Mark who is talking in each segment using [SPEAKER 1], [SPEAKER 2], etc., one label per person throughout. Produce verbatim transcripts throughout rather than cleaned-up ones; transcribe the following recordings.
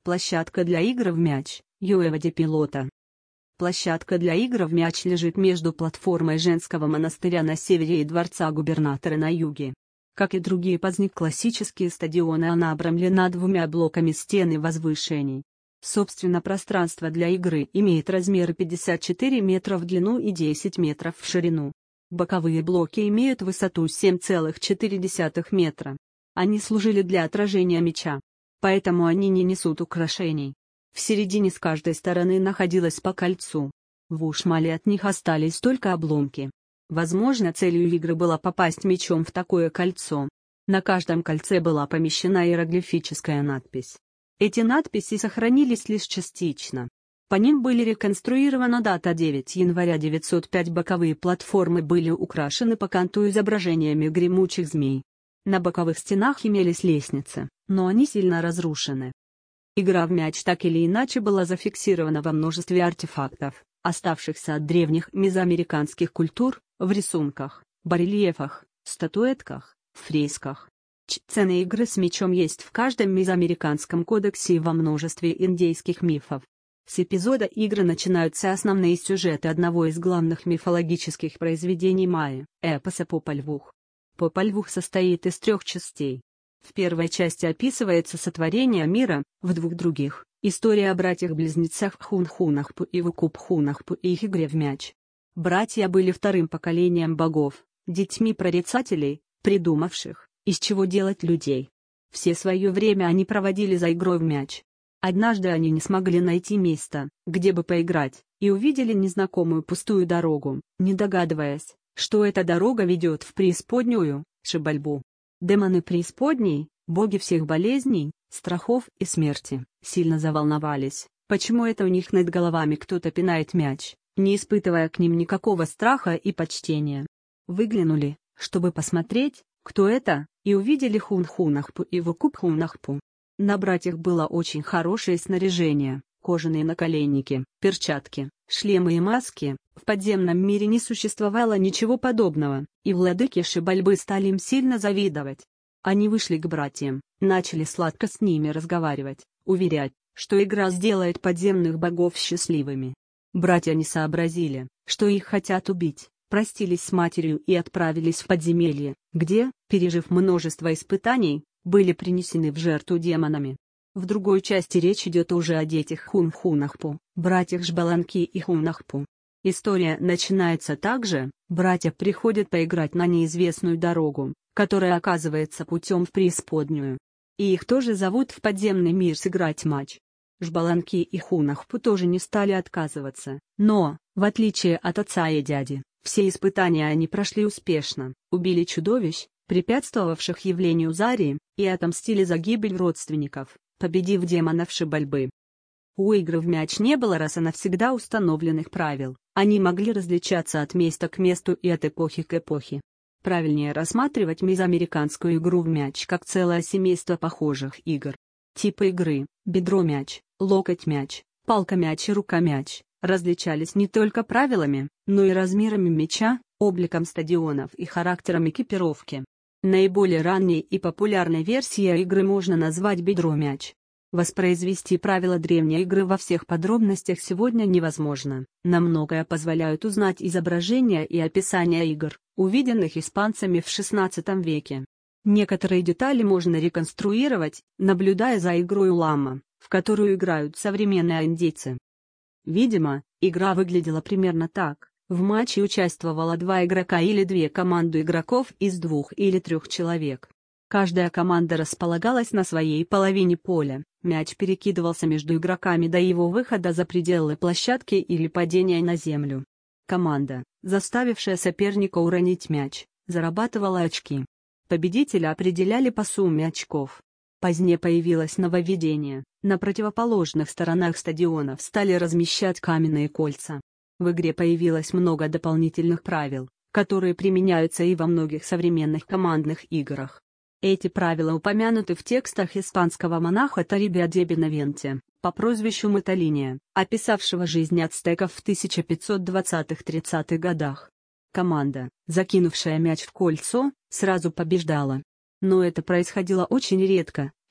[SPEAKER 1] Площадка для игр в мяч, Юэвади Пилота. Площадка для игр в мяч лежит между платформой женского монастыря на севере и дворца губернатора на юге. Как и другие позднеклассические стадионы, она обрамлена двумя блоками стен и возвышений. Собственно, пространство для игры имеет размеры пятьдесят четыре метра в длину и десять метров в ширину. Боковые блоки имеют высоту семь целых четыре десятых метра. Они служили для отражения мяча. Поэтому они не несут украшений. В середине с каждой стороны находилось по кольцу. В Ушмале от них остались только обломки. Возможно, целью игры было попасть мячом в такое кольцо. На каждом кольце была помещена иероглифическая надпись. Эти надписи сохранились лишь частично. По ним были реконструирована дата девятого января девятьсот пятого. Боковые платформы были украшены по канту изображениями гремучих змей. На боковых стенах имелись лестницы, но они сильно разрушены. Игра в мяч так или иначе была зафиксирована во множестве артефактов, оставшихся от древних мезоамериканских культур, в рисунках, барельефах, статуэтках, фресках. Сцены игры с мячом есть в каждом мезоамериканском кодексе и во множестве индейских мифов. С эпизода игры начинаются основные сюжеты одного из главных мифологических произведений майя, эпоса Попаль Vuh. Попаль Vuh состоит из трех частей. В первой части описывается сотворение мира, в двух других – история о братьях-близнецах Хунхунахпу и Вукупхунахпу и их игре в мяч. Братья были вторым поколением богов, детьми прорицателей, придумавших, из чего делать людей. Все свое время они проводили за игрой в мяч. Однажды они не смогли найти место, где бы поиграть, и увидели незнакомую пустую дорогу, не догадываясь, что эта дорога ведет в преисподнюю, Шибальбу. Демоны преисподней, боги всех болезней, страхов и смерти, сильно заволновались, почему это у них над головами кто-то пинает мяч, не испытывая к ним никакого страха и почтения. Выглянули, чтобы посмотреть, кто это, и увидели Хунхунахпу и Вукупхунахпу. На братьях было очень хорошее снаряжение, кожаные наколенники, перчатки, шлемы и маски. В подземном мире не существовало ничего подобного, и владыки Шибальбы стали им сильно завидовать. Они вышли к братьям, начали сладко с ними разговаривать, уверять, что игра сделает подземных богов счастливыми. Братья не сообразили, что их хотят убить, простились с матерью и отправились в подземелье, где, пережив множество испытаний, были принесены в жертву демонами. В другой части речь идет уже о детях Хунхунахпу, братьях Жбаланки и Хунахпу. История начинается так же: братья приходят поиграть на неизвестную дорогу, которая оказывается путем в преисподнюю. И их тоже зовут в подземный мир сыграть матч. Жбаланки и Хунахпу тоже не стали отказываться, но, в отличие от отца и дяди, все испытания они прошли успешно, убили чудовищ, препятствовавших явлению Зари, и отомстили за гибель родственников, победив демонов Шибальбы. У игры в мяч не было раз и навсегда установленных правил, они могли различаться от места к месту и от эпохи к эпохе. Правильнее рассматривать мезоамериканскую игру в мяч как целое семейство похожих игр. Типы игры – бедро-мяч, локоть-мяч, палка-мяч и рука-мяч – различались не только правилами, но и размерами мяча, обликом стадионов и характером экипировки. Наиболее ранней и популярной версией игры можно назвать бедро-мяч. Воспроизвести правила древней игры во всех подробностях сегодня невозможно, на многое позволяют узнать изображения и описания игр, увиденных испанцами в шестнадцатом веке. Некоторые детали можно реконструировать, наблюдая за игрой Улама, в которую играют современные индейцы. Видимо, игра выглядела примерно так: в матче участвовало два игрока или две команды игроков из двух или трех человек. Каждая команда располагалась на своей половине поля, мяч перекидывался между игроками до его выхода за пределы площадки или падения на землю. Команда, заставившая соперника уронить мяч, зарабатывала очки. Победителя определяли по сумме очков. Позднее появилось нововведение: на противоположных сторонах стадионов стали размещать каменные кольца. В игре появилось много дополнительных правил, которые применяются и во многих современных командных играх. Эти правила упомянуты в текстах испанского монаха Торибио де Бенавенте, по прозвищу Маталиния, описавшего жизнь ацтеков в тысяча пятьсот двадцатых-тридцатых годах. Команда, закинувшая мяч в кольцо, сразу побеждала. Но это происходило очень редко,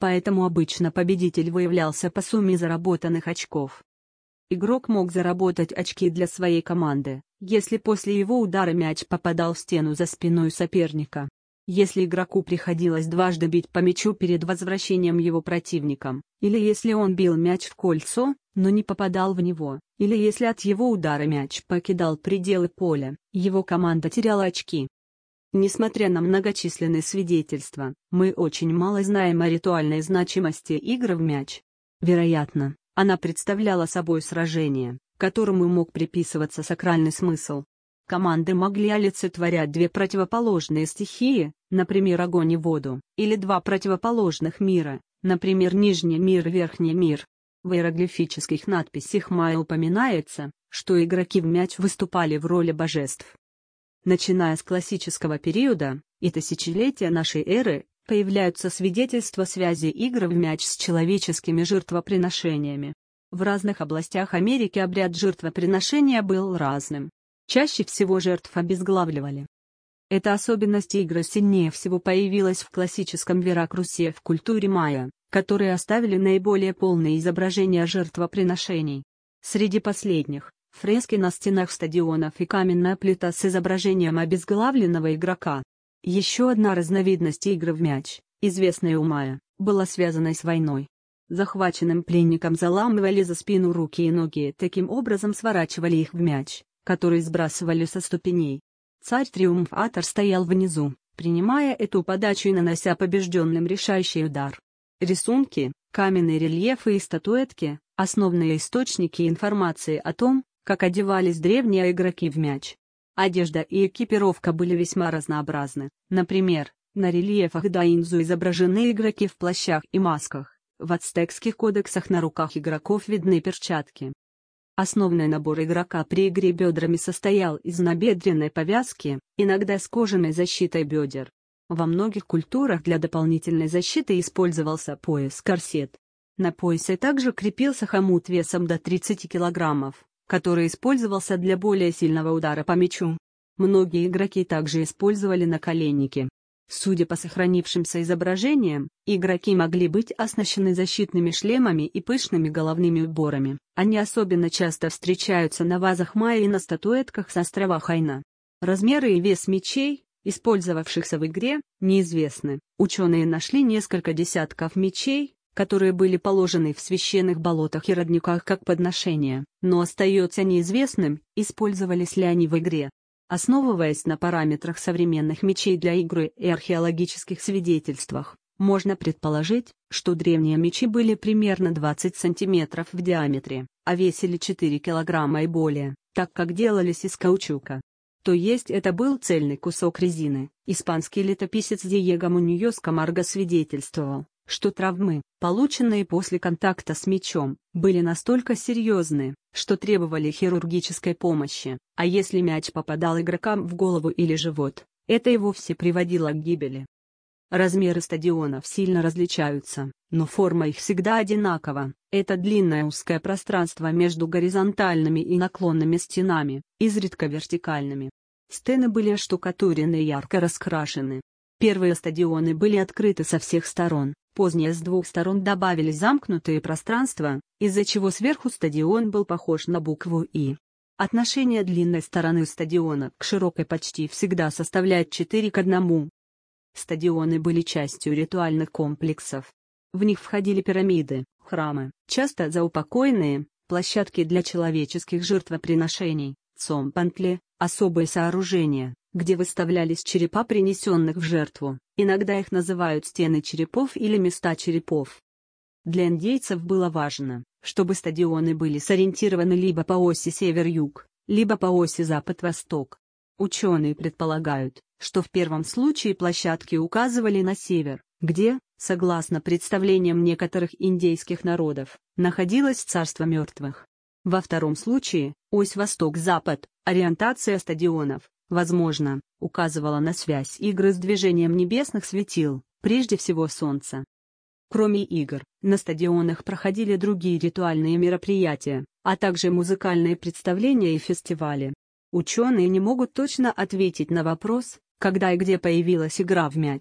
[SPEAKER 1] Поэтому обычно победитель выявлялся по сумме заработанных очков. Игрок мог заработать очки для своей команды, если после его удара мяч попадал в стену за спиной соперника. Если игроку приходилось дважды бить по мячу перед возвращением его противником, или если он бил мяч в кольцо, но не попадал в него, или если от его удара мяч покидал пределы поля, его команда теряла очки. Несмотря на многочисленные свидетельства, мы очень мало знаем о ритуальной значимости игры в мяч. Вероятно, она представляла собой сражение, которому мог приписываться сакральный смысл. Команды могли олицетворять две противоположные стихии, например, огонь и воду, или два противоположных мира, например, нижний мир и верхний мир. В иероглифических надписях майя упоминается, что игроки в мяч выступали в роли божеств. Начиная с классического периода и тысячелетия нашей эры, появляются свидетельства связи игры в мяч с человеческими жертвоприношениями. В разных областях Америки обряд жертвоприношения был разным. Чаще всего жертв обезглавливали. Эта особенность игры сильнее всего появилась в классическом Веракрусе в культуре майя, которые оставили наиболее полные изображения жертвоприношений. Среди последних — фрески на стенах стадионов и каменная плита с изображением обезглавленного игрока. Еще одна разновидность игры в мяч, известная у майя, была связана с войной. Захваченным пленникам заламывали за спину руки и ноги, таким образом сворачивали их в мяч, который сбрасывали со ступеней. Царь-триумфатор стоял внизу, принимая эту подачу и нанося побежденным решающий удар. Рисунки, каменные рельефы и статуэтки — основные источники информации о том, как одевались древние игроки в мяч. Одежда и экипировка были весьма разнообразны. Например, на рельефах Даинзу изображены игроки в плащах и масках, в ацтекских кодексах на руках игроков видны перчатки. Основной набор игрока при игре бедрами состоял из набедренной повязки, иногда с кожаной защитой бедер. Во многих культурах для дополнительной защиты использовался пояс-корсет. На поясе также крепился хомут весом до тридцати килограммов, который использовался для более сильного удара по мячу. Многие игроки также использовали наколенники. Судя по сохранившимся изображениям, игроки могли быть оснащены защитными шлемами и пышными головными уборами. Они особенно часто встречаются на вазах майя и на статуэтках с острова Хайна. Размеры и вес мячей, использовавшихся в игре, неизвестны. Ученые нашли несколько десятков мячей, которые были положены в священных болотах и родниках как подношения, но остается неизвестным, использовались ли они в игре. Основываясь на параметрах современных мечей для игры и археологических свидетельствах, можно предположить, что древние мечи были примерно двадцать сантиметров в диаметре, а весили четыре килограмма и более, так как делались из каучука. То есть это был цельный кусок резины. Испанский летописец Диего Муньос Камарго свидетельствовал, что травмы, полученные после контакта с мечом, были настолько серьезны, что требовали хирургической помощи, а если мяч попадал игрокам в голову или живот, это и вовсе приводило к гибели. Размеры стадионов сильно различаются, но форма их всегда одинакова. Это длинное узкое пространство между горизонтальными и наклонными стенами, изредка вертикальными. Стены были оштукатурены и ярко раскрашены. Первые стадионы были открыты со всех сторон, позднее с двух сторон добавили замкнутые пространства, из-за чего сверху стадион был похож на букву «И». Отношение длинной стороны стадиона к широкой почти всегда составляет четыре к одному. Стадионы были частью ритуальных комплексов. В них входили пирамиды, храмы, часто заупокойные, площадки для человеческих жертвоприношений, цомпантли, особые сооружения, где выставлялись черепа принесенных в жертву, иногда их называют стены черепов или места черепов. Для индейцев было важно, чтобы стадионы были сориентированы либо по оси север-юг, либо по оси запад-восток. Ученые предполагают, что в первом случае площадки указывали на север, где, согласно представлениям некоторых индейских народов, находилось царство мертвых. Во втором случае, ось восток-запад, ориентация стадионов, возможно, указывала на связь игры с движением небесных светил, прежде всего Солнца. Кроме игр, на стадионах проходили другие ритуальные мероприятия, а также музыкальные представления и фестивали. Ученые не могут точно ответить на вопрос, когда и где появилась игра в мяч.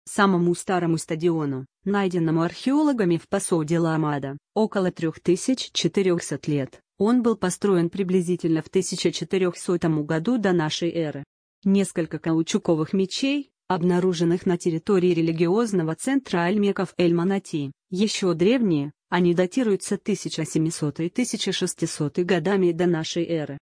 [SPEAKER 1] Самому старому стадиону, найденному археологами в Пасо-де-ла-Амада, около трёх тысяч четырёхсот лет, он был построен приблизительно в тысяча четырёхсотом году до нашей эры. Несколько каучуковых мечей, обнаруженных на территории религиозного центра Альмеков Эль-Манати, еще древние, они датируются тысяча семисотым — тысяча шестисотым годами до нашей эры.